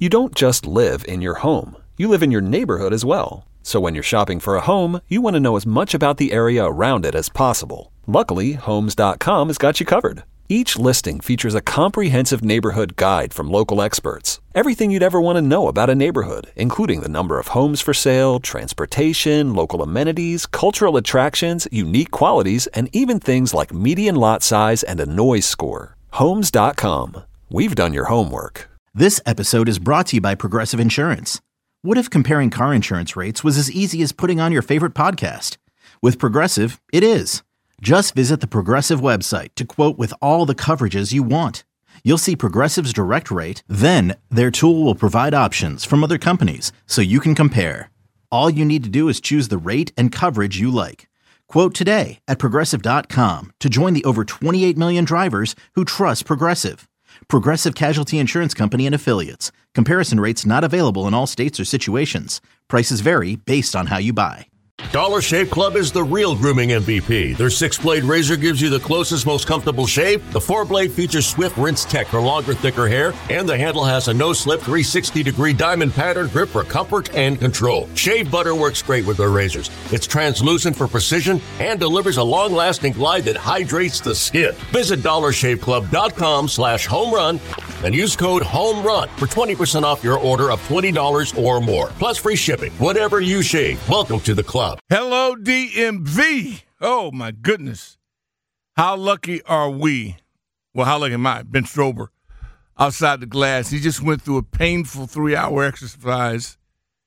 You don't just live in your home. You live in your neighborhood as well. So when you're shopping for a home, you want to know as much about the area around it as possible. Luckily, Homes.com has got you covered. Each listing features a comprehensive neighborhood guide from local experts. Everything you'd ever want to know about a neighborhood, including the number of homes for sale, transportation, local amenities, cultural attractions, unique qualities, and even things like median lot size and a noise score. Homes.com. We've done your homework. This episode is brought to you by Progressive Insurance. What if comparing car insurance rates was as easy as putting on your favorite podcast? With Progressive, it is. Just visit the Progressive website to quote with all the coverages you want. You'll see Progressive's direct rate, then their tool will provide options from other companies so you can compare. All you need to do is choose the rate and coverage you like. Quote today at Progressive.com to join the over 28 million drivers who trust Progressive. Progressive Casualty Insurance Company and Affiliates. Comparison rates not available in all states or situations. Prices vary based on how you buy. Dollar Shave Club is the real grooming MVP. Their 6-blade razor gives you the closest, most comfortable shave. The 4-blade features swift rinse tech for longer, thicker hair. And the handle has a no-slip 360-degree diamond pattern grip for comfort and control. Shave butter works great with their razors. It's translucent for precision and delivers a long-lasting glide that hydrates the skin. Visit DollarShaveClub.com/homerun and use code HOMERUN for 20% off your order of $20 or more. Plus free shipping. Whatever you shave, welcome to the club. Hello, DMV. Oh, my goodness. How lucky are we? Well, how lucky am I? Ben Strober outside the glass. He just went through a painful 3-hour exercise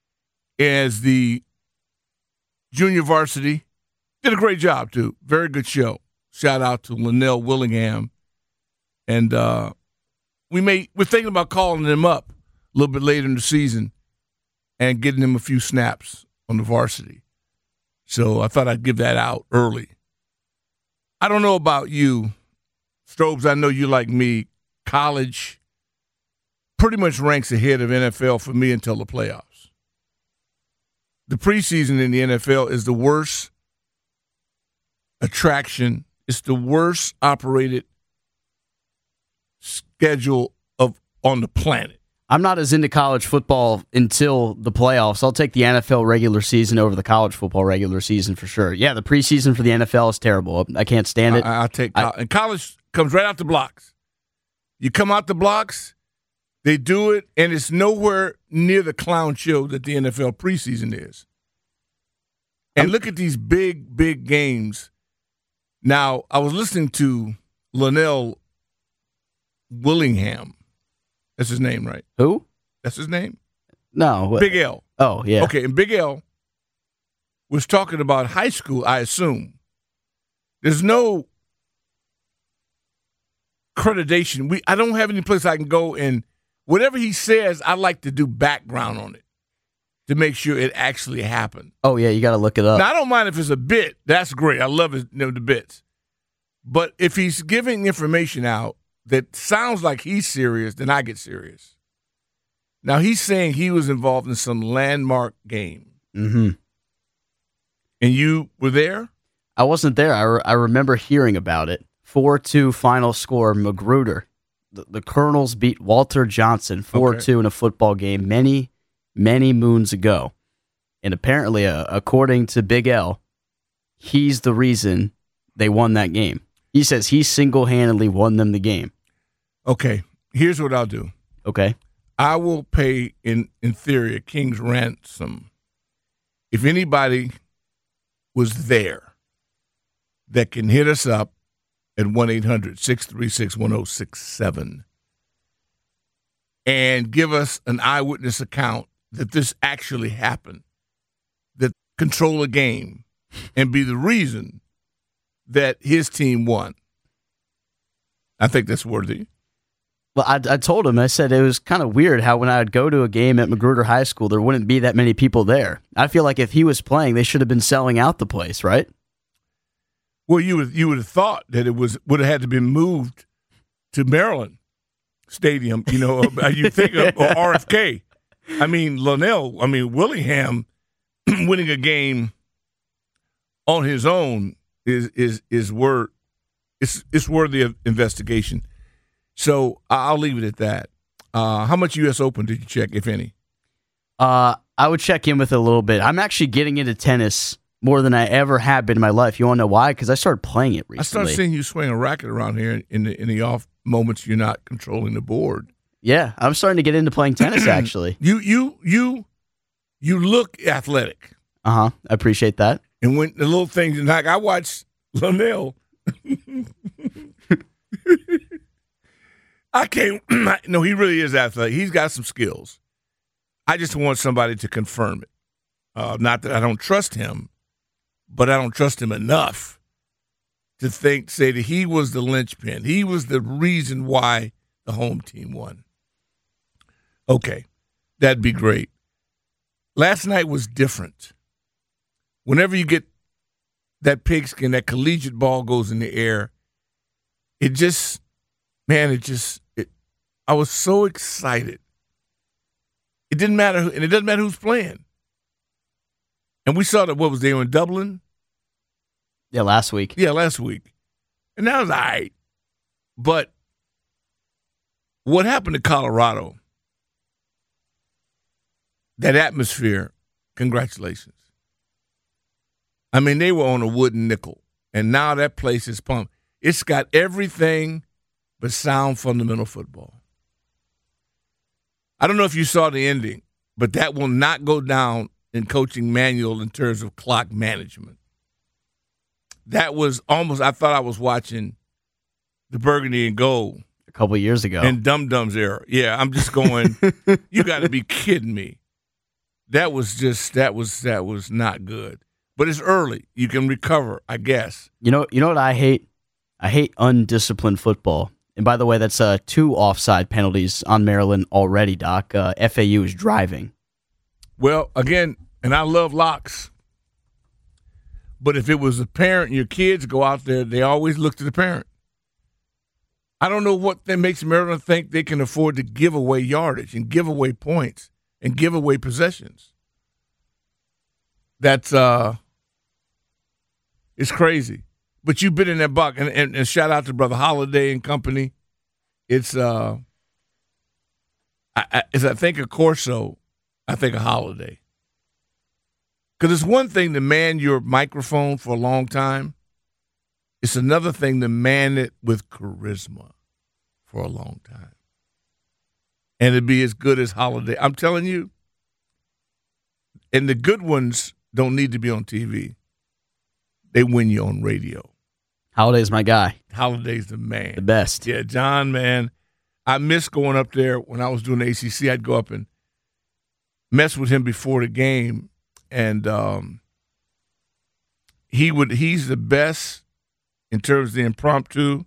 as the junior varsity. Did a great job, too. Very good show. Shout out to Linnell Willingham. And we're thinking about calling him up a little bit later in the season and getting him a few snaps on the varsity. So I thought I'd give that out early. I don't know about you, Strobes. I know you like me. College pretty much ranks ahead of NFL for me until the playoffs. The preseason in the NFL is the worst attraction. It's the worst operated schedule on the planet. I'm not as into college football until the playoffs. I'll take the NFL regular season over the college football regular season for sure. Yeah, the preseason for the NFL is terrible. I can't stand it. And college comes right out the blocks. You come out the blocks, they do it, and it's nowhere near the clown show that the NFL preseason is. And look at these big, big games. Now, I was listening to Linnell Willingham. That's his name, right? Who? That's his name? No. Big L. Oh, yeah. Okay, and Big L was talking about high school, I assume. There's no accreditation. I don't have any place I can go, and whatever he says, I like to do background on it to make sure it actually happened. Oh, yeah, you got to look it up. Now, I don't mind if it's a bit. That's great. I love the bits. But if he's giving information out that sounds like he's serious, then I get serious. Now, he's saying he was involved in some landmark game. Mm-hmm. And you were there? I wasn't there. I remember hearing about it. 4-2 final score, Magruder. The Colonels beat Walter Johnson 4-2 in a football game many, many moons ago. And apparently, according to Big L, he's the reason they won that game. He says he single-handedly won them the game. Okay, here's what I'll do. Okay. I will pay, in theory, a king's ransom if anybody was there that can hit us up at 1-800-636-1067 and give us an eyewitness account that this actually happened, that control a game and be the reason that his team won. I think that's worthy. Well, I told him, I said it was kind of weird how when I would go to a game at Magruder High School, there wouldn't be that many people there. I feel like if he was playing, they should have been selling out the place, right? Well, you would have thought that it would have had to be moved to Maryland Stadium, you think of or RFK. Willingham winning a game on his own is worthy of investigation. So I'll leave it at that. How much U.S. Open did you check, if any? I would check in with it a little bit. I'm actually getting into tennis more than I ever have been in my life. You want to know why? Because I started playing it recently. I started seeing you swing a racket around here in the off moments you're not controlling the board. Yeah, I'm starting to get into playing tennis, actually. You look athletic. I appreciate that. And when the little things, like I watched Linnell. I can't. No, he really is athletic. He's got some skills. I just want somebody to confirm it. Not that I don't trust him, but I don't trust him enough to say that he was the linchpin. He was the reason why the home team won. Okay, that'd be great. Last night was different. Whenever you get that pigskin, that collegiate ball goes in the air, I was so excited. It didn't matter, and it doesn't matter who's playing. And we saw that, what was they in Dublin? Yeah, last week. Yeah, last week. And that was all right. But what happened to Colorado, that atmosphere, congratulations. I mean, they were on a wooden nickel, and now that place is pumped. It's got everything but sound fundamental football. I don't know if you saw the ending, but that will not go down in coaching manual in terms of clock management. That was almost, I thought I was watching the Burgundy and Gold. A couple of years ago. In Dum Dum's era. Yeah, I'm just going, you got to be kidding me. That was not good. But it's early. You can recover, I guess. You know what I hate? I hate undisciplined football. And by the way, that's 2 offside penalties on Maryland already, Doc. FAU is driving. Well, again, and I love locks. But if it was a parent and your kids go out there, they always look to the parent. I don't know what that makes Maryland think they can afford to give away yardage and give away points and give away possessions. That's it's crazy. But you've been in that buck, and shout out to Brother Holiday and company. It's I think of Corso, I think of Holiday. Because it's one thing to man your microphone for a long time. It's another thing to man it with charisma for a long time. And to be as good as Holiday. I'm telling you, and the good ones don't need to be on TV. They win you on radio. Holiday's my guy. Holiday's the man. The best. Yeah, John, man. I miss going up there when I was doing the ACC. I'd go up and mess with him before the game. And he's the best in terms of the impromptu.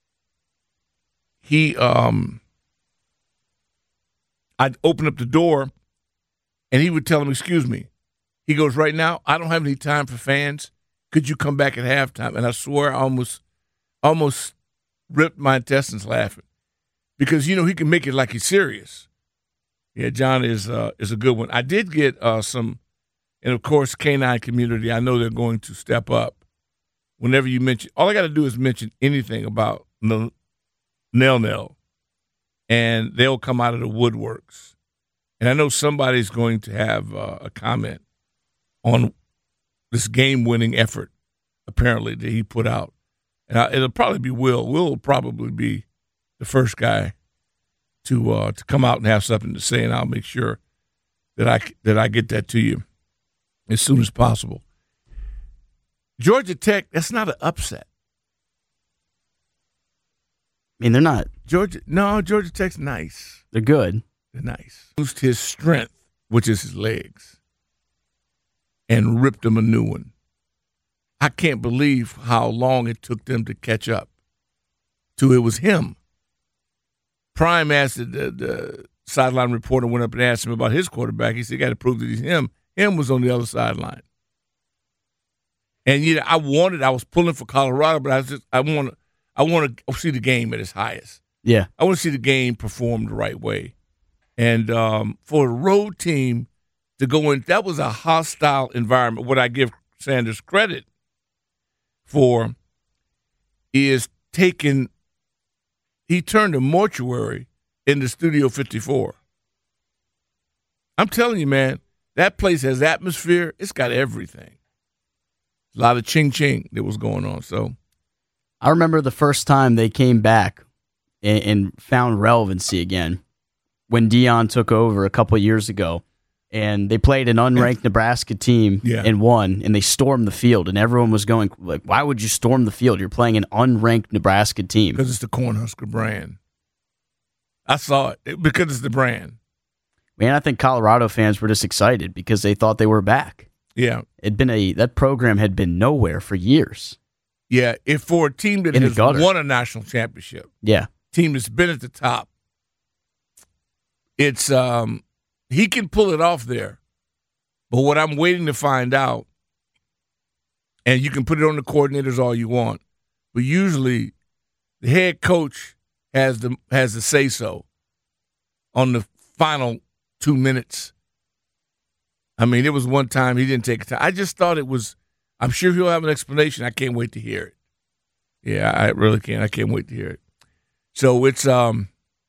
I'd open up the door, and he would tell him, excuse me. He goes, right now, I don't have any time for fans. Could you come back at halftime? And I swear I almost ripped my intestines laughing. Because, he can make it like he's serious. Yeah, John is a good one. I did get some, and of course, Canine community, I know they're going to step up. Whenever you mention, all I got to do is mention anything about Nell, and they'll come out of the woodworks. And I know somebody's going to have a comment on this game-winning effort, apparently, that he put out. And it'll probably be Will. Will will probably be the first guy to come out and have something to say, and I'll make sure that I get that to you as soon as possible. Georgia Tech, that's not an upset. I mean, they're not. Georgia Tech's nice. They're good. They're nice. Used his strength, which is his legs, and ripped him a new one. I can't believe how long it took them to catch up to it was him. Prime asked the sideline reporter, went up and asked him about his quarterback. He said, you got to prove that he's him. Him was on the other sideline. And I was pulling for Colorado, but I want to see the game at its highest. Yeah. I want to see the game performed the right way. And for a road team to go in, that was a hostile environment. What I give Sanders credit for is he turned a mortuary in the Studio 54. I'm telling you, man, that place has atmosphere. It's got everything. A lot of ching-ching that was going on. So I remember the first time they came back and found relevancy again when Deion took over a couple of years ago. And they played an unranked Nebraska team and won, and they stormed the field. And everyone was going, like, why would you storm the field? You're playing an unranked Nebraska team. Because it's the Cornhusker brand. I saw it because it's the brand. Man, I think Colorado fans were just excited because they thought they were back. Yeah. That program had been nowhere for years. Yeah, if for a team that has won a national championship, team that's been at the top, it's he can pull it off there. But what I'm waiting to find out, and you can put it on the coordinators all you want, but usually the head coach has the say-so on the final 2 minutes. I mean, it was one time he didn't take time. I just thought it was, I'm sure he'll have an explanation. I can't wait to hear it. Yeah, I really can. I can't wait to hear it. So it's our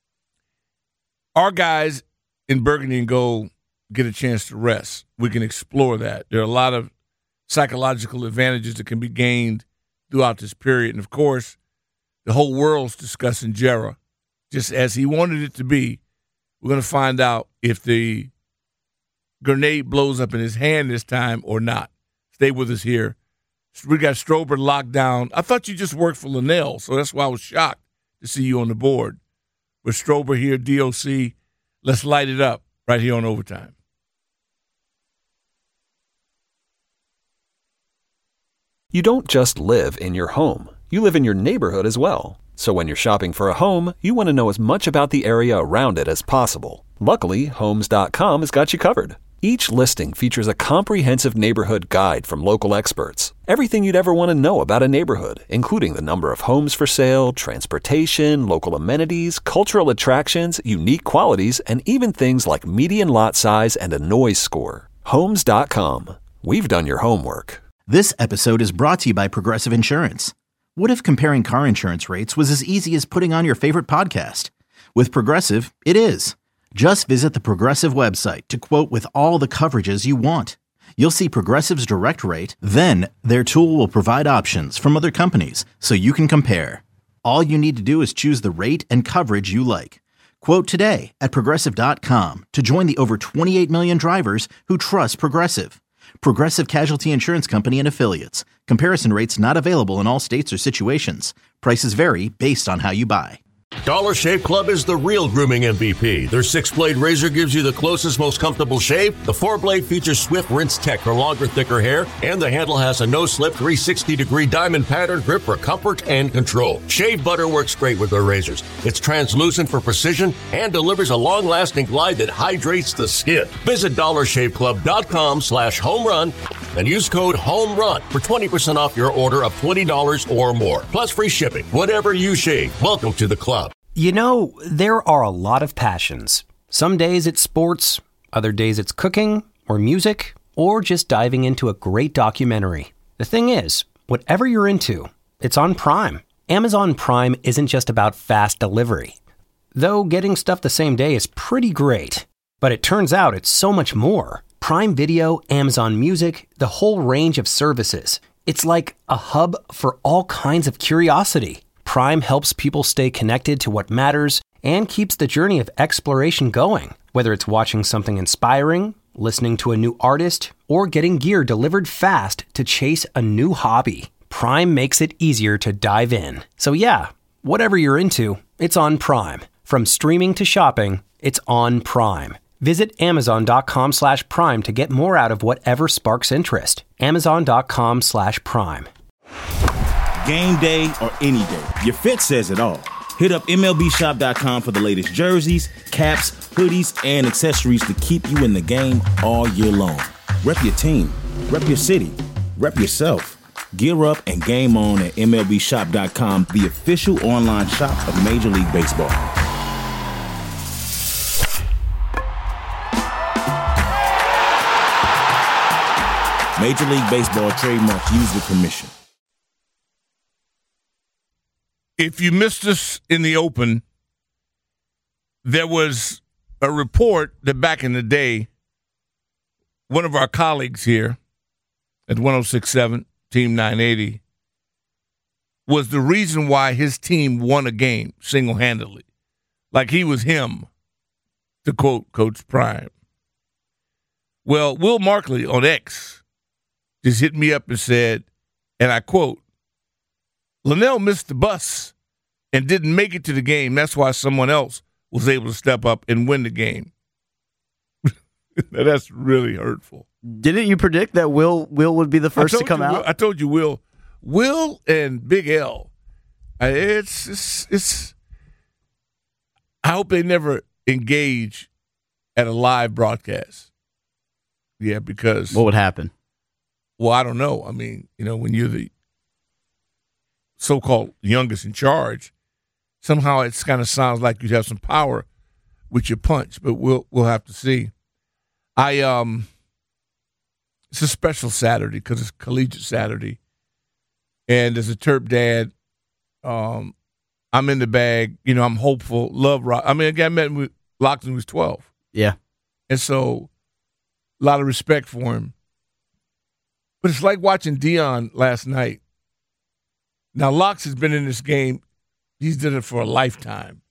guys in Burgundy and Gold get a chance to rest. We can explore that. There are a lot of psychological advantages that can be gained throughout this period. And, of course, the whole world's discussing Jera, just as he wanted it to be. We're going to find out if the grenade blows up in his hand this time or not. Stay with us here. We got Strober locked down. I thought you just worked for Linnell, so that's why I was shocked to see you on the board. With Strober here, DOC, let's light it up right here on Overtime. You don't just live in your home. You live in your neighborhood as well. So when you're shopping for a home, you want to know as much about the area around it as possible. Luckily, Homes.com has got you covered. Each listing features a comprehensive neighborhood guide from local experts. Everything you'd ever want to know about a neighborhood, including the number of homes for sale, transportation, local amenities, cultural attractions, unique qualities, and even things like median lot size and a noise score. Homes.com. We've done your homework. This episode is brought to you by Progressive Insurance. What if comparing car insurance rates was as easy as putting on your favorite podcast? With Progressive, it is. Just visit the Progressive website to quote with all the coverages you want. You'll see Progressive's direct rate, then their tool will provide options from other companies so you can compare. All you need to do is choose the rate and coverage you like. Quote today at Progressive.com to join the over 28 million drivers who trust Progressive. Progressive Casualty Insurance Company and Affiliates. Comparison rates not available in all states or situations. Prices vary based on how you buy. Dollar Shave Club is the real grooming MVP. Their 6-blade razor gives you the closest, most comfortable shave. The 4-blade features Swift Rinse Tech for longer, thicker hair, and the handle has a no-slip 360-degree diamond pattern grip for comfort and control. Shave butter works great with their razors. It's translucent for precision and delivers a long-lasting glide that hydrates the skin. Visit DollarShaveClub.com/homerun and use code HOMERUN for 20% off your order of $20 or more. Plus free shipping. Whatever you shave, welcome to the club. You know, there are a lot of passions. Some days it's sports, other days it's cooking or music, or just diving into a great documentary. The thing is, whatever you're into, it's on Prime. Amazon Prime isn't just about fast delivery. Though getting stuff the same day is pretty great. But it turns out it's so much more. Prime Video, Amazon Music, the whole range of services. It's like a hub for all kinds of curiosity. Prime helps people stay connected to what matters and keeps the journey of exploration going. Whether it's watching something inspiring, listening to a new artist, or getting gear delivered fast to chase a new hobby, Prime makes it easier to dive in. So yeah, whatever you're into, it's on Prime. From streaming to shopping, it's on Prime. Visit Amazon.com/Prime to get more out of whatever sparks interest. Amazon.com/Prime. Game day or any day, your fit says it all. Hit up MLBshop.com for the latest jerseys, caps, hoodies, and accessories to keep you in the game all year long. Rep your team, rep your city, rep yourself. Gear up and game on at MLBshop.com, the official online shop of Major League Baseball. Major League Baseball trademarks used with permission. If you missed us in the open, there was a report that back in the day, one of our colleagues here at 106.7, Team 980, was the reason why his team won a game single-handedly. Like he was him, to quote Coach Prime. Well, Will Markley on X just hit me up and said, and I quote, Linnell missed the bus and didn't make it to the game. That's why someone else was able to step up and win the game. That's really hurtful. Didn't you predict that Will would be the first to come out? I told you, Will and Big L. It's. I hope they never engage at a live broadcast. Yeah, because what would happen? Well, I don't know. I mean, when you're the so-called youngest in charge, somehow it kind of sounds like you'd have some power with your punch. But we'll have to see. It's a special Saturday because it's collegiate Saturday. And as a Terp dad, I'm in the bag. I'm hopeful. Love Rock. I mean, I met with Lockton when he was 12. Yeah. And so a lot of respect for him. But it's like watching Deion last night. Now, Locks has been in this game. He's done it for a lifetime.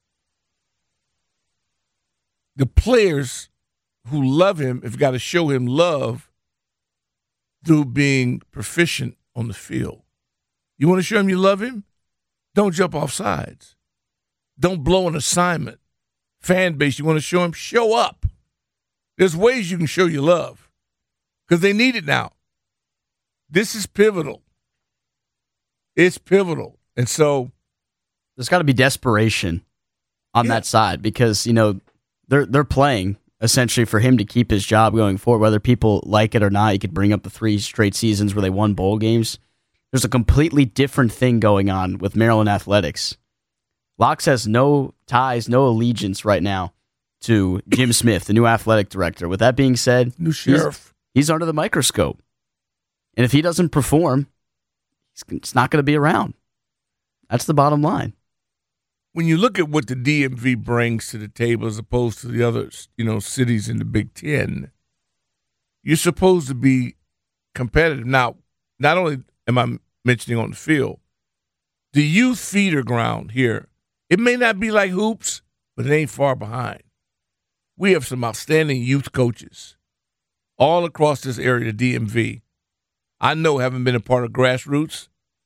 The players who love him have got to show him love through being proficient on the field. You want to show him you love him? Don't jump off sides. Don't blow an assignment. Fan base, you want to show him? Show up. There's ways you can show your love because they need it now. This is pivotal. It's pivotal. And so there's got to be desperation on that side because, they're playing essentially for him to keep his job going forward, whether people like it or not. You could bring up the 3 straight seasons where they won bowl games. There's a completely different thing going on with Maryland athletics. Locks has no ties, no allegiance right now to Jim Smith, the new athletic director. With that being said, new sheriff, he's under the microscope. And if he doesn't perform, he's not going to be around. That's the bottom line. When you look at what the DMV brings to the table as opposed to the other, cities in the Big Ten, you're supposed to be competitive. Now, not only am I mentioning on the field, the youth feeder ground here, it may not be like hoops, but it ain't far behind. We have some outstanding youth coaches all across this area, the DMV. I know, having been a part of grassroots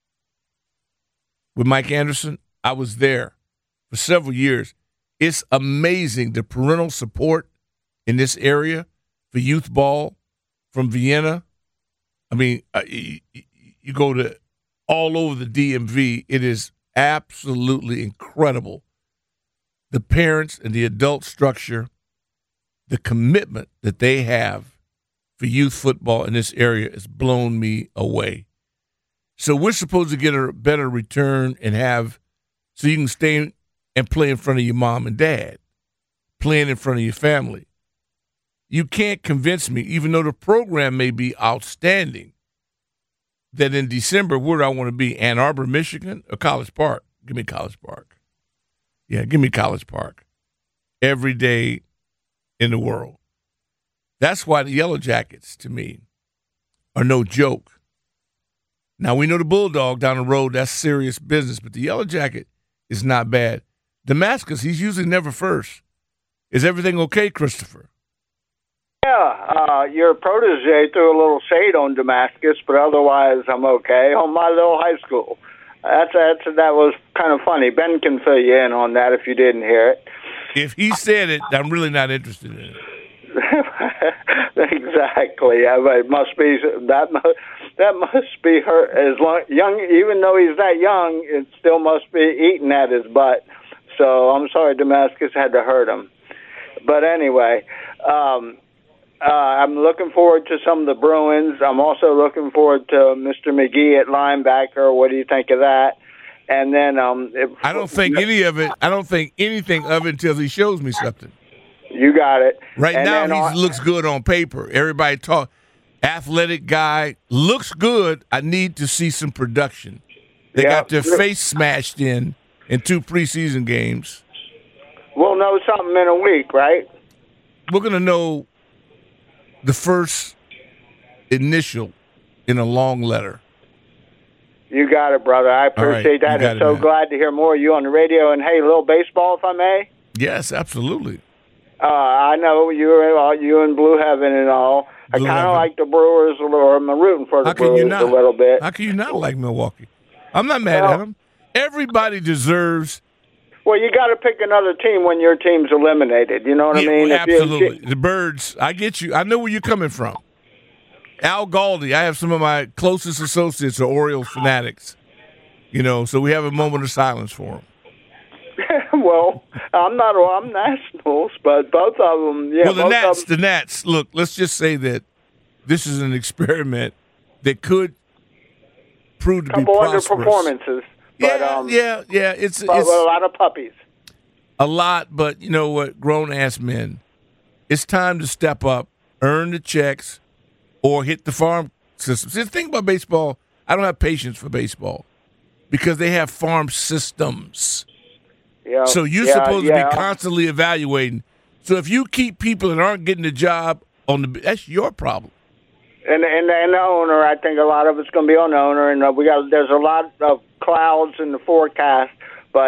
with Mike Anderson, I was there for several years. It's amazing the parental support in this area for youth ball from Vienna. I mean, you go to all over the DMV, it is absolutely incredible. The parents and the adult structure, the commitment that they have for youth football in this area has blown me away. So we're supposed to get a better return and so you can stay and play in front of your mom and dad, playing in front of your family. You can't convince me, even though the program may be outstanding, that in December, where do I want to be? Ann Arbor, Michigan, or College Park? Give me College Park. Yeah, give me College Park. Every day in the world. That's why the Yellow Jackets, to me, are no joke. Now, we know the Bulldog down the road, that's serious business, but the Yellow Jacket is not bad. Damascus, he's usually never first. Is everything okay, Christopher? Yeah, your protege threw a little shade on Damascus, but otherwise I'm okay. On my little high school. That was kind of funny. Ben can fill you in on that if you didn't hear it. If he said it, I'm really not interested in it. Exactly. Yeah, but it must be that must be hurt as young. Even though he's that young, it still must be eating at his butt. So I'm sorry, Damascus had to hurt him. But anyway, I'm looking forward to some of the Bruins. I'm also looking forward to Mr. McGee at linebacker. What do you think of that? And then I don't think any of it. I don't think anything of it until he shows me something. You got it. Right now, he looks good on paper. Everybody talk. Athletic guy, looks good. I need to see some production. They got their face smashed in 2 preseason games. We'll know something in a week, right? We're going to know the first initial in a long letter. You got it, brother. I appreciate that. I'm so glad to hear more of you on the radio. And, hey, a little baseball, if I may? Yes, absolutely. I know you in Blue Heaven and all. I kind of like the Brewers, or I'm rooting for the Brewers a little bit. How can you not like Milwaukee? I'm not mad at them. Everybody deserves. Well, you got to pick another team when your team's eliminated. You know what I mean? Absolutely. The Birds, I get you. I know where you're coming from. Al Galdi, I have some of my closest associates are Orioles fanatics. So we have a moment of silence for them. Well, I'm Nationals, but both of them, yeah. Well, the Nats, look, let's just say that this is an experiment that could prove to be prosperous. Couple underperformances. Yeah. It's a lot of puppies. A lot, but you know what? Grown-ass men. It's time to step up, earn the checks, or hit the farm system. See, the thing about baseball, I don't have patience for baseball because they have farm systems. Yeah, so you're supposed to be constantly evaluating. So if you keep people that aren't getting the job that's your problem. And the owner, I think a lot of it's going to be on the owner, and there's a lot of clouds in the forecast. But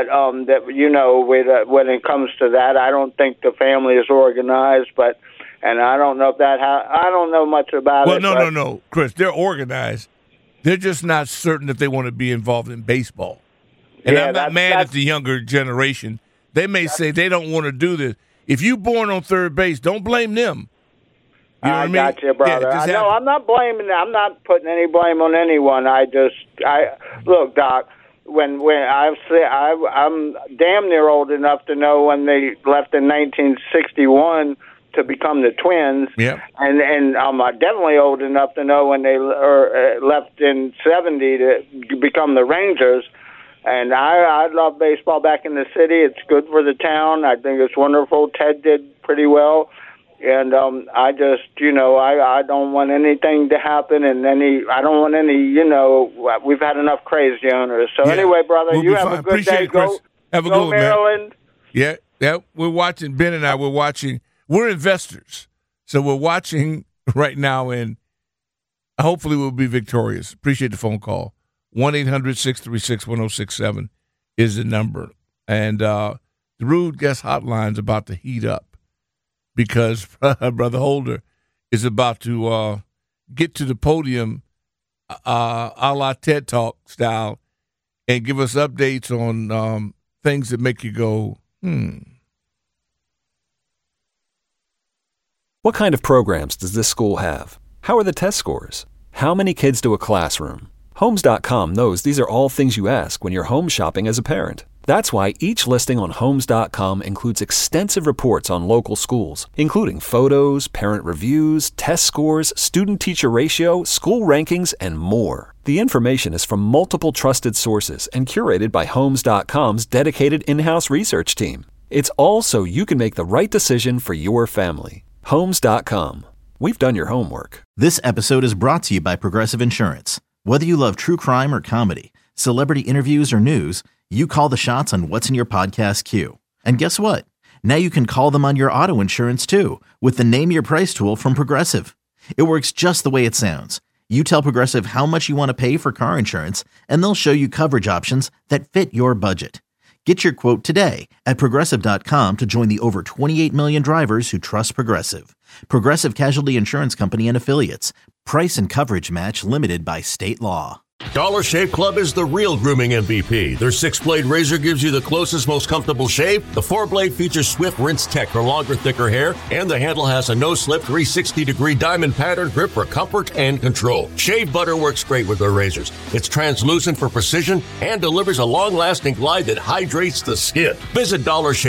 when it comes to that, I don't think the family is organized. And I don't know I don't know much about it. Well, no, Chris, they're organized. They're just not certain if they want to be involved in baseball. And I'm not mad at the younger generation. They may say they don't want to do this. If you're born on third base, don't blame them. You know what I mean? Got you, brother. No, I'm not blaming. I'm not putting any blame on anyone. Look, Doc. When I'm damn near old enough to know when they left in 1961 to become the Twins. Yeah. And I'm definitely old enough to know when they left in 70 to become the Rangers. And I love baseball back in the city. It's good for the town. I think it's wonderful. Ted did pretty well. And I just, I don't want anything to happen, and I don't want any, we've had enough crazy owners. So anyway, brother, you have a good Appreciate day. It, have a good one, Maryland. Man. Yeah, we're watching, Ben and I, we're investors. So we're watching right now, and hopefully we'll be victorious. Appreciate the phone call. 1-800-636-1067 is the number. And the Rude Guest Hotline's about to heat up because Brother Holder is about to get to the podium a la TED Talk style and give us updates on things that make you go, What kind of programs does this school have? How are the test scores? How many kids do a classroom? Homes.com knows these are all things you ask when you're home shopping as a parent. That's why each listing on Homes.com includes extensive reports on local schools, including photos, parent reviews, test scores, student-teacher ratio, school rankings, and more. The information is from multiple trusted sources and curated by Homes.com's dedicated in-house research team. It's all so you can make the right decision for your family. Homes.com. We've done your homework. This episode is brought to you by Progressive Insurance. Whether you love true crime or comedy, celebrity interviews or news, you call the shots on what's in your podcast queue. And guess what? Now you can call them on your auto insurance too with the Name Your Price tool from Progressive. It works just the way it sounds. You tell Progressive how much you want to pay for car insurance, and they'll show you coverage options that fit your budget. Get your quote today at Progressive.com to join the over 28 million drivers who trust Progressive. Progressive Casualty Insurance Company and Affiliates. Price and coverage match limited by state law. Dollar Shave Club is the real grooming MVP. Their 6-blade razor gives you the closest, most comfortable shave. The 4-blade features Swift Rinse Tech for longer, thicker hair, and the handle has a no-slip 360-degree diamond pattern grip for comfort and control. Shave butter works great with their razors. It's translucent for precision and delivers a long-lasting glide that hydrates the skin. Visit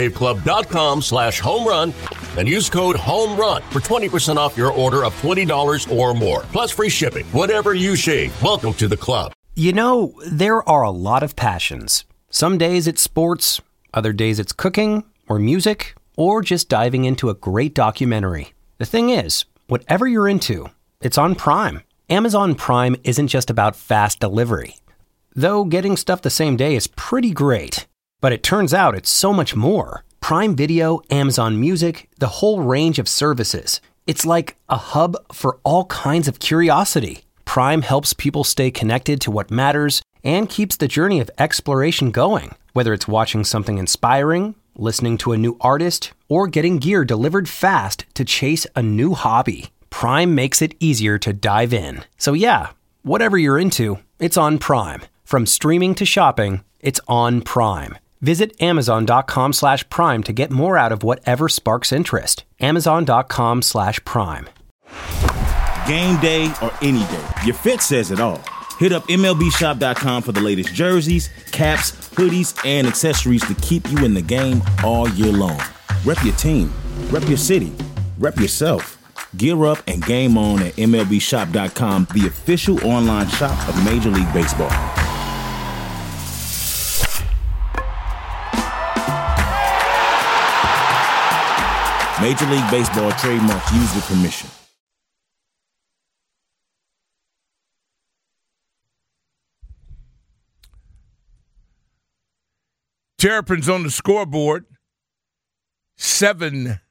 DollarShaveClub.com/homerun and use code HOMERUN for 20% off your order of $20 or more. Plus free shipping. Whatever you shave, welcome to the club. There are a lot of passions. Some days it's sports, other days it's cooking, or music, or just diving into a great documentary. The thing is, whatever you're into, it's on Prime. Amazon Prime isn't just about fast delivery. Though getting stuff the same day is pretty great. But it turns out it's so much more. Prime Video, Amazon Music, the whole range of services. It's like a hub for all kinds of curiosity. Prime helps people stay connected to what matters and keeps the journey of exploration going. Whether it's watching something inspiring, listening to a new artist, or getting gear delivered fast to chase a new hobby, Prime makes it easier to dive in. So yeah, whatever you're into, it's on Prime. From streaming to shopping, it's on Prime. Visit Amazon.com/Prime to get more out of whatever sparks interest. Amazon.com/Prime. Game day or any day, your fit says it all. Hit up MLBshop.com for the latest jerseys, caps, hoodies, and accessories to keep you in the game all year long. Rep your team, rep your city, rep yourself. Gear up and game on at MLBshop.com, the official online shop of Major League Baseball. Major League Baseball trademarks used with permission. Terrapins on the scoreboard, 7-0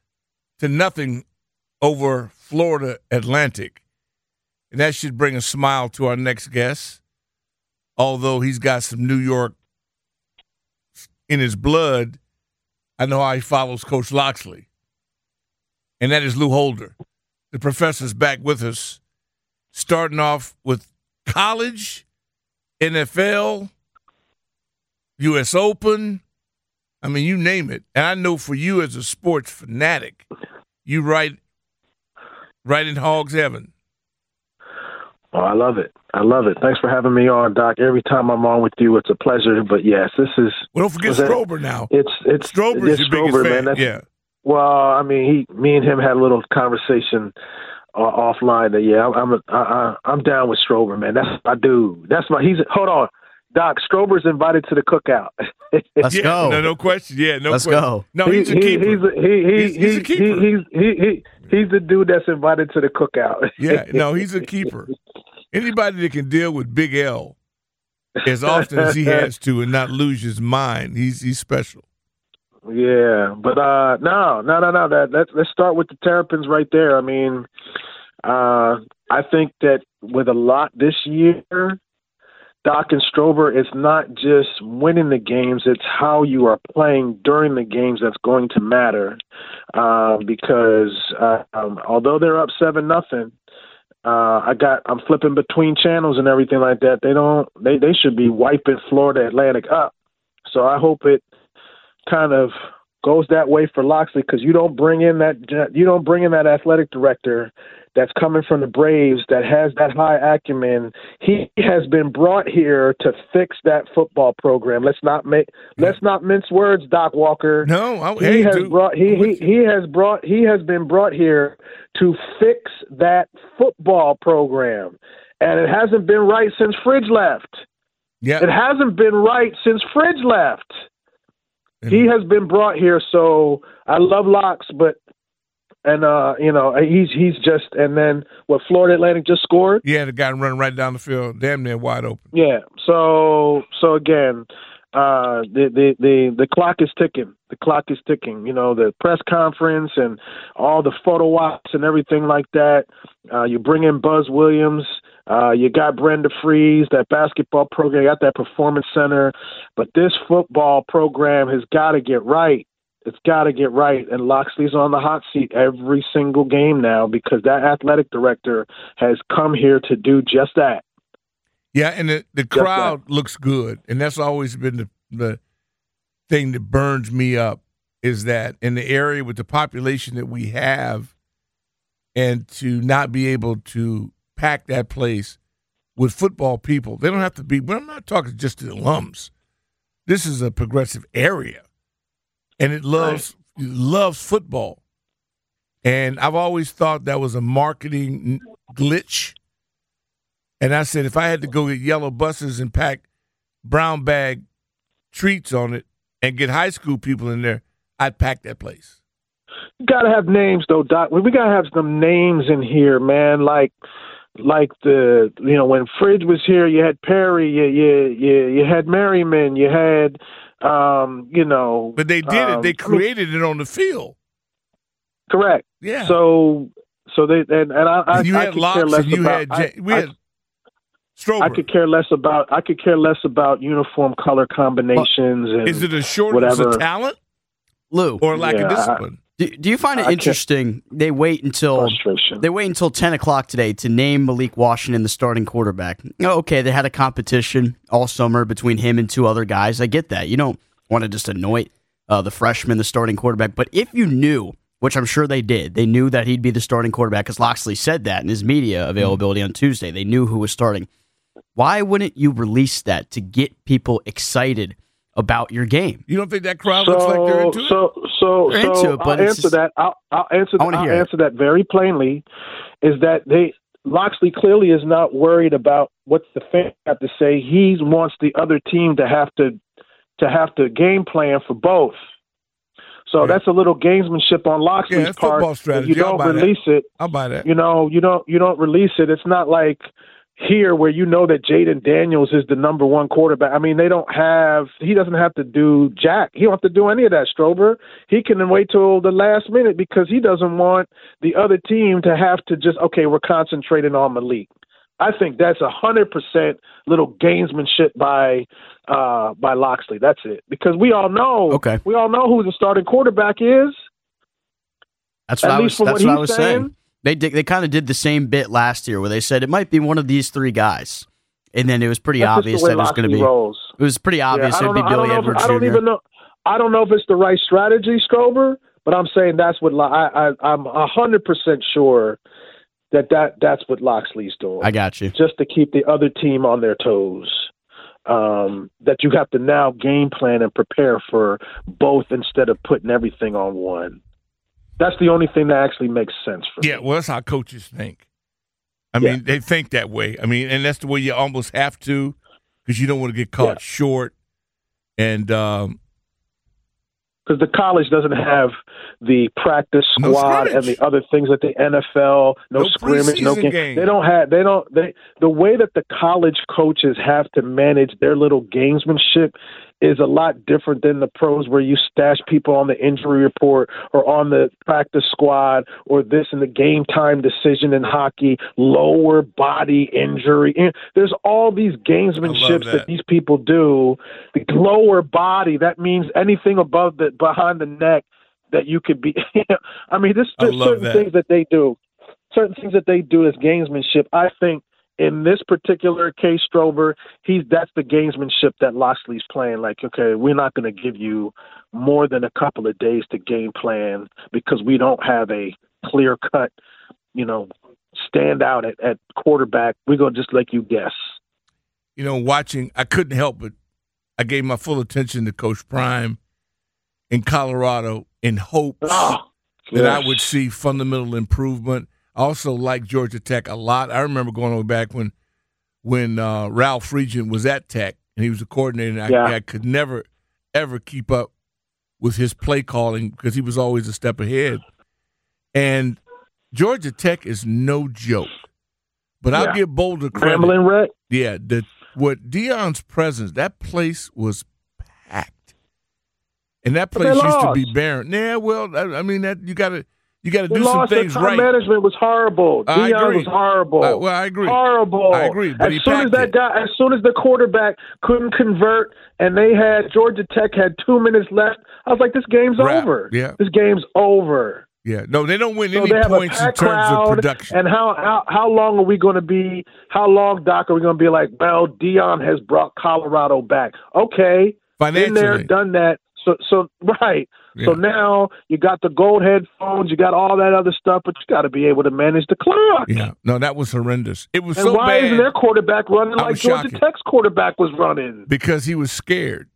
over Florida Atlantic. And that should bring a smile to our next guest, although he's got some New York in his blood. I know how he follows Coach Locksley. And that is Lou Holder. The professor's back with us, starting off with college, NFL, U.S. Open. I mean, you name it. And I know for you as a sports fanatic, you right in Hog's Heaven. Oh, I love it. I love it. Thanks for having me on, Doc. Every time I'm on with you, it's a pleasure. But yes, this is. Well, don't forget Strober now. It's Strober's your biggest fan. Man. Yeah. Well, I mean, me and him had a little conversation offline. That I'm down with Strober, man. That's my dude. Hold on, Doc. Strober's invited to the cookout. Let's go. No question. Yeah, no. Let's question. go. No, he's a keeper. He's a keeper. He's the dude that's invited to the cookout. Yeah, no, he's a keeper. Anybody that can deal with Big L as often as he has to and not lose his mind, he's special. Yeah, but no. Let's start with the Terrapins right there. I mean, I think that with a lot this year, Doc and Strober, it's not just winning the games; it's how you are playing during the games that's going to matter. Because although they're up 7-0, I'm flipping between channels and everything like that. They should be wiping Florida Atlantic up. So I hope it kind of goes that way for Locksley, because you don't bring in that athletic director that's coming from the Braves that has that high acumen. He has been brought here to fix that football program. Let's not mince words, Doc Walker. No, he has been brought here to fix that football program, and it hasn't been right since Fridge left. Yeah, it hasn't been right since Fridge left. He has been brought here, so I love Locks, he's just, and then what Florida Atlantic just scored? Yeah, the guy running right down the field, damn near wide open. Yeah, so again, the clock is ticking. The clock is ticking. You know, the press conference and all the photo ops and everything like that. You bring in Buzz Williams. You got Brenda Fries, that basketball program. You got that performance center. But this football program has got to get right. It's got to get right. And Locksley's on the hot seat every single game now because that athletic director has come here to do just that. Yeah, and the crowd looks good. And that's always been the thing that burns me up, is that in the area with the population that we have, and to not be able to pack that place with football people. They don't have to be, but I'm not talking just to the alums. This is a progressive area, and it loves football. And I've always thought that was a marketing glitch. And I said, if I had to go get yellow buses and pack brown bag treats on it and get high school people in there, I'd pack that place. You got to have names, though, Doc. We got to have some names in here, man, like when Fridge was here, you had Perry, you had Merriman, you had But they did it. They created it on the field. Correct. Yeah. So they and I you had Locks and you had Strober. I could care less about uniform color combinations. And is it a shortness of talent, Lou, or lack of discipline? Do you find it interesting? They wait until 10 o'clock today to name Malik Washington the starting quarterback. Okay, they had a competition all summer between him and 2 other guys. I get that. You don't want to just anoint the freshman the starting quarterback. But if you knew, which I'm sure they did, they knew that he'd be the starting quarterback because Loxley said that in his media availability on Tuesday. They knew who was starting. Why wouldn't you release that to get people excited about your game? You don't think that crowd looks like they're into it? They're into it, but I'll answer that very plainly. Is that Loxley clearly is not worried about what the fans have to say. He wants the other team to have to game plan for both. So that's a little gamesmanship on Loxley's part. Football strategy. You don't release it. I'll buy that. You don't release it. It's not like here where that Jaden Daniels is the number 1 quarterback. I mean, he doesn't have to do jack. He don't have to do any of that, Strober. He can wait till the last minute because he doesn't want the other team to have to just, okay, we're concentrating on Malik. I think that's 100% little gamesmanship by Loxley. That's it. Because we all know who the starting quarterback is. That's what I was saying. They kind of did the same bit last year where they said it might be one of these 3 guys, and then it was pretty obvious that it was going to be. Rolls. It was pretty obvious it'd be Billy Edwards Jr. I don't know if it's the right strategy, Strober, but I'm saying that's what I'm 100% sure that's what Loxley's doing. I got you. Just to keep the other team on their toes. That you have to now game plan and prepare for both instead of putting everything on one. That's the only thing that actually makes sense for me. Yeah, well, that's how coaches think. I mean, they think that way. I mean, and that's the way you almost have to because you don't want to get caught short. And because the college doesn't have the practice squad and the other things at the NFL, no scrimmage, no game. The way that the college coaches have to manage their little gamesmanship is a lot different than the pros where you stash people on the injury report or on the practice squad or this in the game time decision in hockey, lower body injury. And there's all these gamesmanships that these people do. The lower body, that means anything behind the neck that you could be. I mean, there's certain things that they do. Certain things that they do as gamesmanship. I think in this particular case, Strober, that's the gamesmanship that Loxley's playing. Like, okay, we're not going to give you more than a couple of days to game plan because we don't have a clear-cut, standout at quarterback. We're going to just let you guess. Watching, I couldn't help but I gave my full attention to Coach Prime in Colorado in hopes that I would see fundamental improvement. I also like Georgia Tech a lot. I remember going way back when Ralph Regent was at Tech and he was a coordinator. And I could never, ever keep up with his play calling because he was always a step ahead. And Georgia Tech is no joke. But I'll give Boulder credit. Grambling Wreck? Yeah. What Deion's presence, that place was packed. And that place used to be barren. Yeah, well, I mean, that you got to do some things right. Management was horrible. Deion was horrible. Well, I agree. Horrible. I agree. But as soon as the quarterback couldn't convert, and Georgia Tech had 2 minutes left, I was like, "This game's over. Yeah, this game's over." Yeah, no, they don't win any points in terms of production. And how long are we going to be? How long, Doc, are we going to be like? Well, Deion has brought Colorado back. Okay, financially, been there, done that. So right. Yeah. So now you got the gold headphones, you got all that other stuff, but you got to be able to manage the clock. Yeah, no, that was horrendous. It was and so bad. Why isn't their quarterback running like Georgia Tech's quarterback was running? Because he was scared.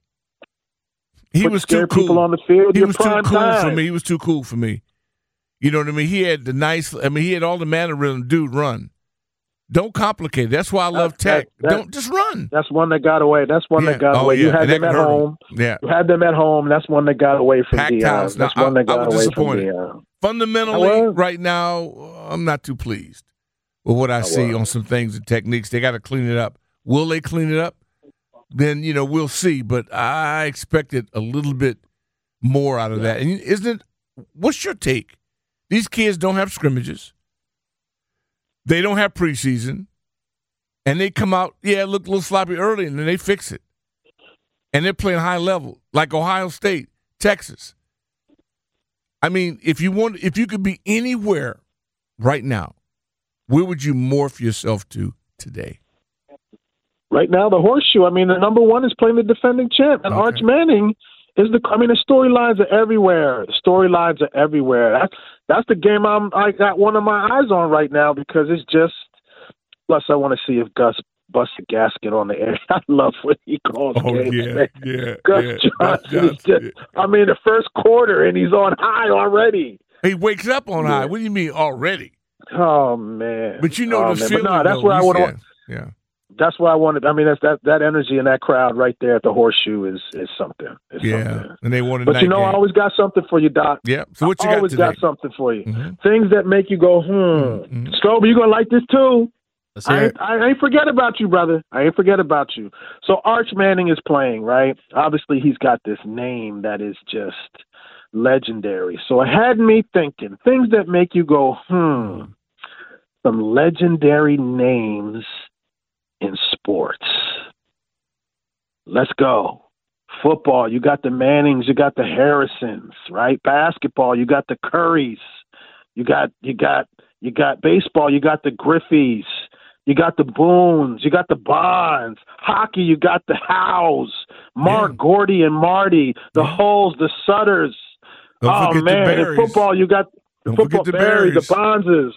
He was too cool. People on the field. He was too cool for me. He was too cool for me. You know what I mean? He had he had all the mannerism. Dude, run. Don't complicate it. That's why I love Tech. Don't just run. That's one that got away. Away. Yeah. You had them at home. Yeah. You had them at home. That's one that got away from Deion. That's one that got away from Deion. Fundamentally, right now, I'm not too pleased with what I see on some things and techniques. They got to clean it up. Will they clean it up? then, we'll see. But I expected a little bit more out of that. And what's your take? These kids don't have scrimmages. They don't have preseason. And they come out, look a little sloppy early, and then they fix it. And they're playing high level, like Ohio State, Texas. I mean, if you could be anywhere right now, where would you morph yourself to today? Right now, the Horseshoe. I mean, the number one is playing the defending champ. And Arch Manning is the storylines are everywhere. The storylines are everywhere. That's the game I got one of my eyes on right now because it's just, plus I want to see if Gus busts a gasket on the air. I love when he calls games. Gus Johnson is just, the first quarter, and he's on high already. He wakes up on high. What do you mean already? Oh, man. But the feeling, but no, that's where I want to. Yeah. That's what I wanted. I mean, that's that energy in that crowd right there at the Horseshoe is something. It's something. And they won a But night game. I always got something for you, Doc. Yeah. So what you I got always today? got something for you. Mm-hmm. Things that make you go, Strober, you gonna like this too? I ain't forget about you, brother. I ain't forget about you. So Arch Manning is playing, right? Obviously, he's got this name that is just legendary. So it had me thinking things that make you go, Some legendary names in sports. Let's go. Football, you got the Mannings, you got the Harrisons, right? Basketball, you got the Currys. You got baseball, you got the Griffeys. You got the Boones, you got the Bonds. Hockey, you got the Howes, Mark, Gordy, and Marty, the Hulls, the Sutters. Don't forget the Berries. In football, you got the football Berries, the Bonzes.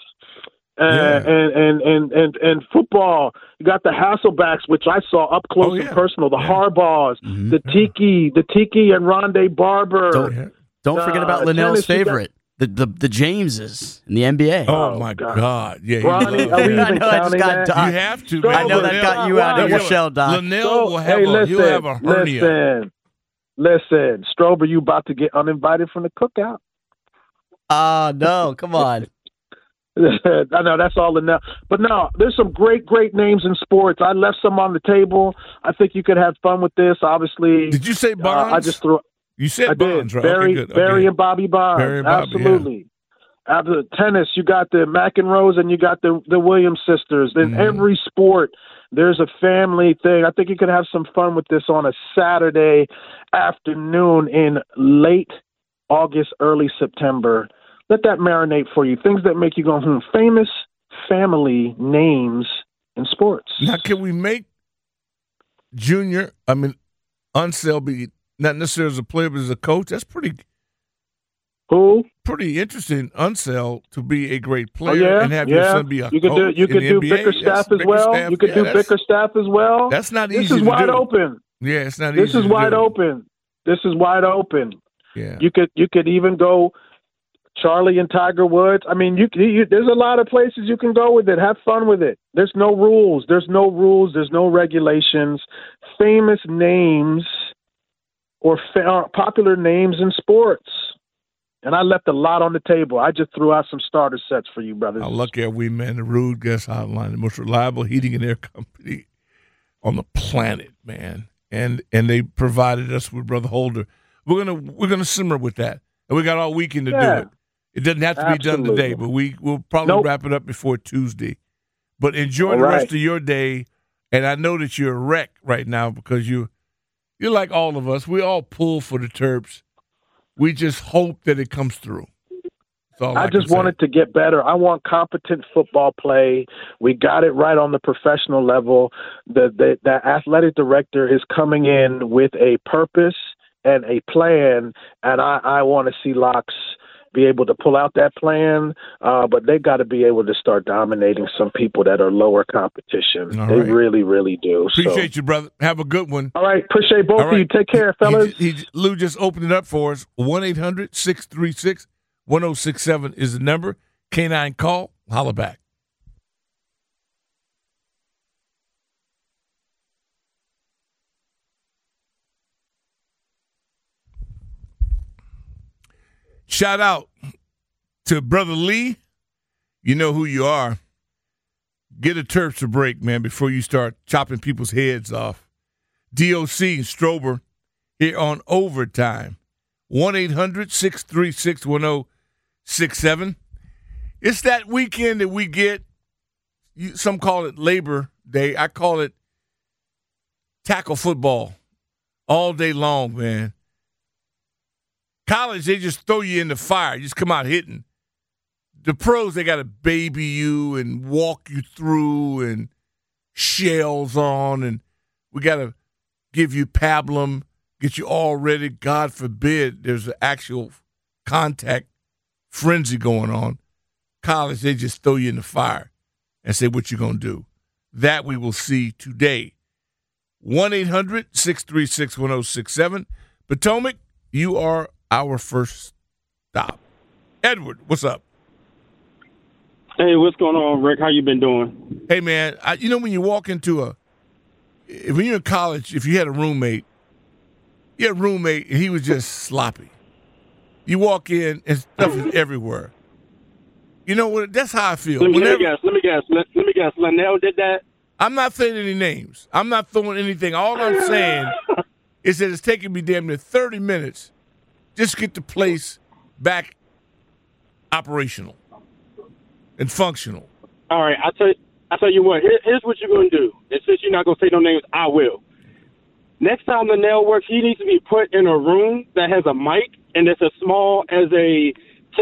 And football, you got the Hasselbacks, which I saw up close and personal, the Harbaughs, the Tiki and Rondé Barber. Don't forget about Linnell's favorite. The Jameses in the NBA. Oh my God! Yeah, Ronnie, are we even counting that? You have to. I know that got you out of your shell, Doc. Linnell will have a hernia. Listen, Strober, you about to get uninvited from the cookout? No, come on. I know that's all Linnell, but no, there's some great names in sports. I left some on the table. I think you could have fun with this. Obviously, did you say Bonds? I just threw. You said Bonds, right? Barry and Bobby Bonds. Absolutely. After tennis, you got the McEnroes and you got the Williams sisters. In every sport, there's a family thing. I think you could have some fun with this on a Saturday afternoon in late August, early September. Let that marinate for you. Things that make you go, famous family names in sports. Now, can we make Unseld be not necessarily as a player, but as a coach? That's pretty interesting, Unseld, to be a great player and have your son be a coach. You could do Bickerstaff as well. You could do Bickerstaff as well. That's not easy. This is wide open. Yeah, it's not easy. This is wide open. This is wide open. Yeah. You could even go Charlie and Tiger Woods. I mean, there's a lot of places you can go with it. Have fun with it. There's no rules. There's no regulations. Famous names or popular names in sports. And I left a lot on the table. I just threw out some starter sets for you, brothers. How lucky are we, man? The Rude Guest Hotline, the most reliable heating and air company on the planet, man. And they provided us with Brother Holder. We're gonna simmer with that, and we got all weekend to do it. It doesn't have to be done today, but we'll probably wrap it up before Tuesday. But enjoy the rest of your day. And I know that you're a wreck right now because you're like all of us. We all pull for the Terps. We just hope that it comes through. I just want it to get better. I want competent football play. We got it right on the professional level. The athletic director is coming in with a purpose and a plan, and I want to see Locks be able to pull out that plan, but they got to be able to start dominating some people that are lower competition. They really, really do. Appreciate you, brother. Have a good one. All right. Appreciate both of you. Take care, fellas. Lou just opened it up for us. 1-800-636-1067 is the number. K9 call. Holla back. Shout out to Brother Lee. You know who you are. Get a Terps a break, man, before you start chopping people's heads off. DOC and Strober here on Overtime. 1-800-636-1067. It's that weekend that we get, some call it Labor Day. I call it tackle football all day long, man. College, they just throw you in the fire. You just come out hitting. The pros, they got to baby you and walk you through and shells on, and we got to give you pablum, get you all ready. God forbid there's an actual contact frenzy going on. College, they just throw you in the fire and say what you're going to do. That we will see today. 1-800-636-1067. Potomac, you are our first stop. Edward, what's up? Hey, what's going on, Rick? How you been doing? Hey, man, when you walk into when you're in college, if you had a roommate, and he was just sloppy. You walk in and stuff is everywhere. You know what? That's how I feel. Let me guess. Linnell did that? I'm not saying any names. I'm not throwing anything. All I'm saying is that it's taking me damn near 30 minutes just to get the place back operational and functional. All right, I tell you what. Here's what you're gonna do. And since you're not gonna say no names, I will. Next time Linnell works, he needs to be put in a room that has a mic and it's as small as a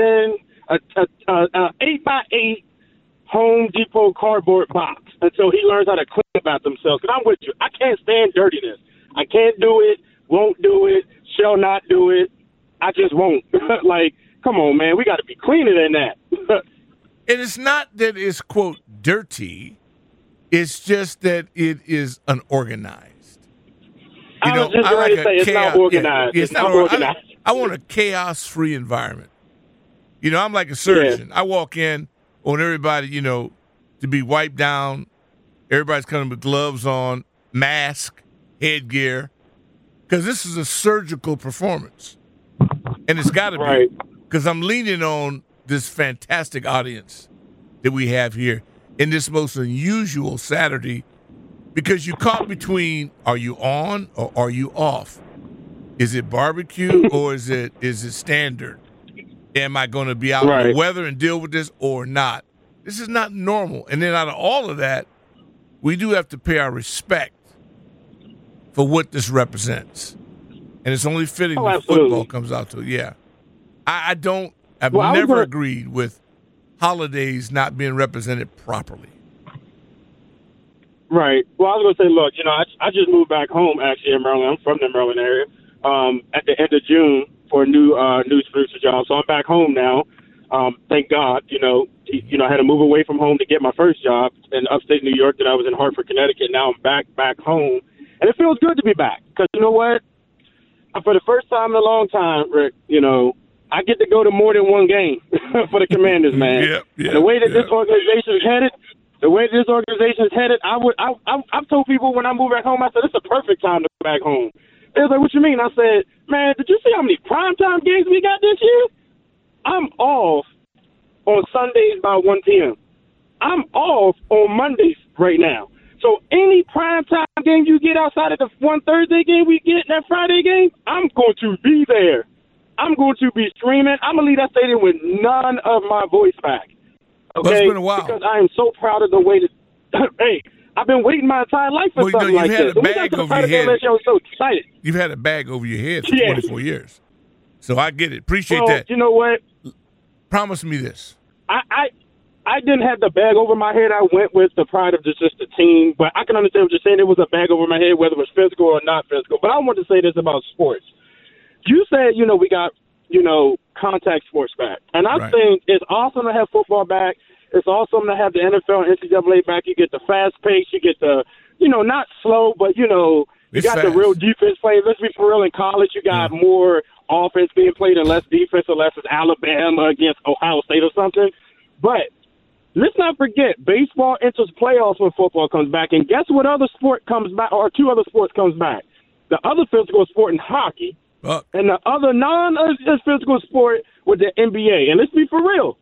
8x8 Home Depot cardboard box until he learns how to clean about themselves. Because I'm with you. I can't stand dirtiness. I can't do it, won't do it, shall not do it. I just won't. Like, come on, man. We got to be cleaner than that. And it's not that it's, quote, dirty. It's just that it is unorganized. I was just ready to say it's not organized. It's not organized. I want a chaos-free environment. I'm like a surgeon. Yeah. I walk in, want everybody, to be wiped down. Everybody's coming with gloves on, mask, headgear, because this is a surgical performance. And it's got to be, because I'm leaning on this fantastic audience that we have here in this most unusual Saturday, because you caught between, are you on or are you off? Is it barbecue or is it standard? Am I going to be out in the weather and deal with this or not? This is not normal. And then out of all of that, we do have to pay our respect for what this represents. And it's only fitting when football comes out to it. Yeah. I've never agreed with holidays not being represented properly. Right. Well, I was going to say, look, I just moved back home, actually, in Maryland. I'm from the Maryland area at the end of June for a new news producer job. So I'm back home now. Thank God, I had to move away from home to get my first job in upstate New York. Then I was in Hartford, Connecticut. Now I'm back home. And it feels good to be back because you know what? For the first time in a long time, Rick, I get to go to more than one game for the Commanders, man. And the way that this organization is headed, I've told people when I move back home, I said, it's a perfect time to go back home. They was like, what you mean? I said, man, did you see how many primetime games we got this year? I'm off on Sundays by 1 p.m. I'm off on Mondays right now. So any primetime game you get outside of the one Thursday game we get, that Friday game, I'm going to be there. I'm going to be streaming. I'm going to leave that stadium with none of my voice back. Okay? Well, it's been a while. Because I am so proud of the way that hey, I've been waiting my entire life for something like this. You've had a bag over your head. I was so excited. You've had a bag over your head for 24 years. So I get it. Appreciate that. You know what? Promise me this. I didn't have the bag over my head. I went with the pride of just the team. But I can understand what you're saying. It was a bag over my head, whether it was physical or not physical. But I want to say this about sports. You said, we got, contact sports back. And I think it's awesome to have football back. It's awesome to have the NFL and NCAA back. You get the fast pace. You get the, not slow, but, you got fast. The real defense play. Let's be for real, in college, you got more offense being played and less defense, unless it's Alabama against Ohio State or something. But let's not forget, baseball enters playoffs when football comes back. And guess what other sport comes back, or two other sports comes back? The other physical sport in hockey and the other non-physical sport with the NBA. And let's be for real.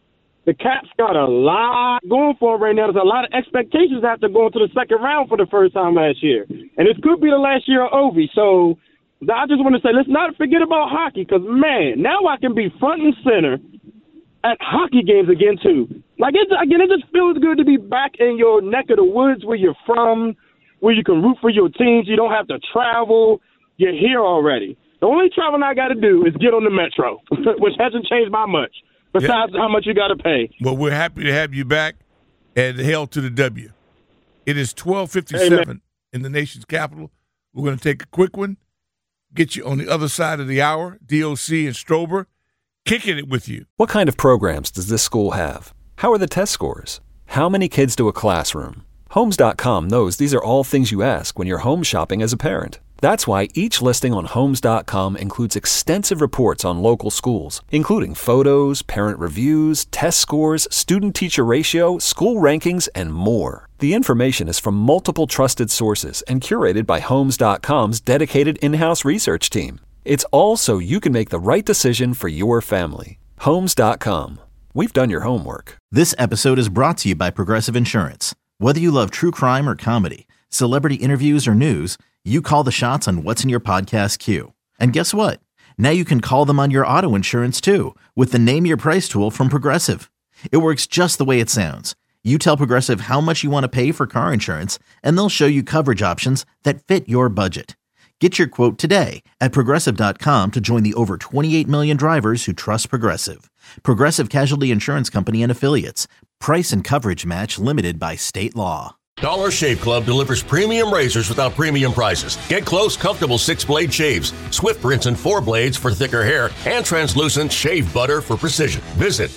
The Caps got a lot going for them right now. There's a lot of expectations after going to the second round for the first time last year. And this could be the last year of Ovi. So I just want to say, let's not forget about hockey because, man, now I can be front and center at hockey games again, too. Like, it just feels good to be back in your neck of the woods where you're from, where you can root for your teams. You don't have to travel. You're here already. The only traveling I got to do is get on the Metro, which hasn't changed by much, besides how much you got to pay. Well, we're happy to have you back, and hail to the W. It is 12:57 in the nation's capital. We're going to take a quick one, get you on the other side of the hour, DOC and Strober, kicking it with you. What kind of programs does this school have? How are the test scores? How many kids to a classroom? Homes.com knows these are all things you ask when you're home shopping as a parent. That's why each listing on Homes.com includes extensive reports on local schools, including photos, parent reviews, test scores, student-teacher ratio, school rankings, and more. The information is from multiple trusted sources and curated by Homes.com's dedicated in-house research team. It's all so you can make the right decision for your family. Homes.com. We've done your homework. This episode is brought to you by Progressive Insurance. Whether you love true crime or comedy, celebrity interviews or news, you call the shots on what's in your podcast queue. And guess what? Now you can call them on your auto insurance too with the Name Your Price tool from Progressive. It works just the way it sounds. You tell Progressive how much you want to pay for car insurance, and they'll show you coverage options that fit your budget. Get your quote today at Progressive.com to join the over 28 million drivers who trust Progressive. Progressive Casualty Insurance Company and Affiliates. Price and coverage match limited by state law. Dollar Shave Club delivers premium razors without premium prices. Get close, comfortable 6-blade shaves, swift rinse and 4 blades for thicker hair, and translucent shave butter for precision. Visit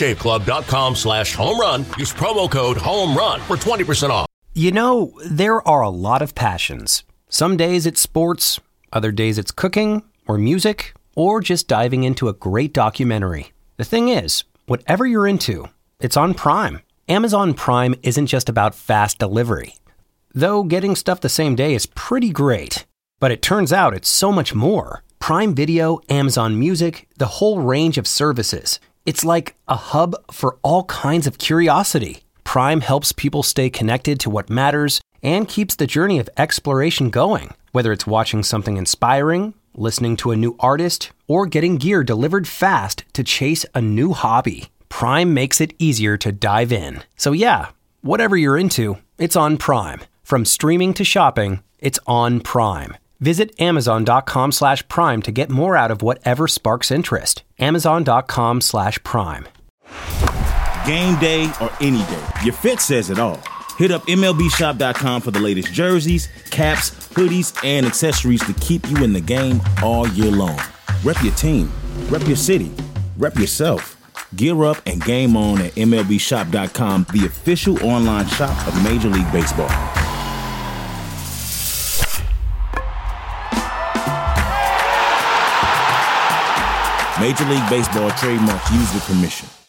dollarshaveclub.com/homerun. Use promo code HOMERUN for 20% off. You know, there are a lot of passions. Some days it's sports, other days it's cooking or music, or just diving into a great documentary. The thing is, whatever you're into, it's on Prime. Amazon Prime isn't just about fast delivery. Though getting stuff the same day is pretty great. But it turns out it's so much more. Prime Video, Amazon Music, the whole range of services. It's like a hub for all kinds of curiosity. Prime helps people stay connected to what matters and keeps the journey of exploration going. Whether it's watching something inspiring, listening to a new artist, or getting gear delivered fast to chase a new hobby. Prime makes it easier to dive in. So yeah, whatever you're into, it's on Prime. From streaming to shopping, it's on Prime. Visit Amazon.com/Prime to get more out of whatever sparks interest. Amazon.com/Prime. Game day or any day, your fit says it all. Hit up MLBshop.com for the latest jerseys, caps, hoodies, and accessories to keep you in the game all year long. Rep your team, rep your city, rep yourself. Gear up and game on at MLBshop.com, the official online shop of Major League Baseball. Major League Baseball trademarks used with permission.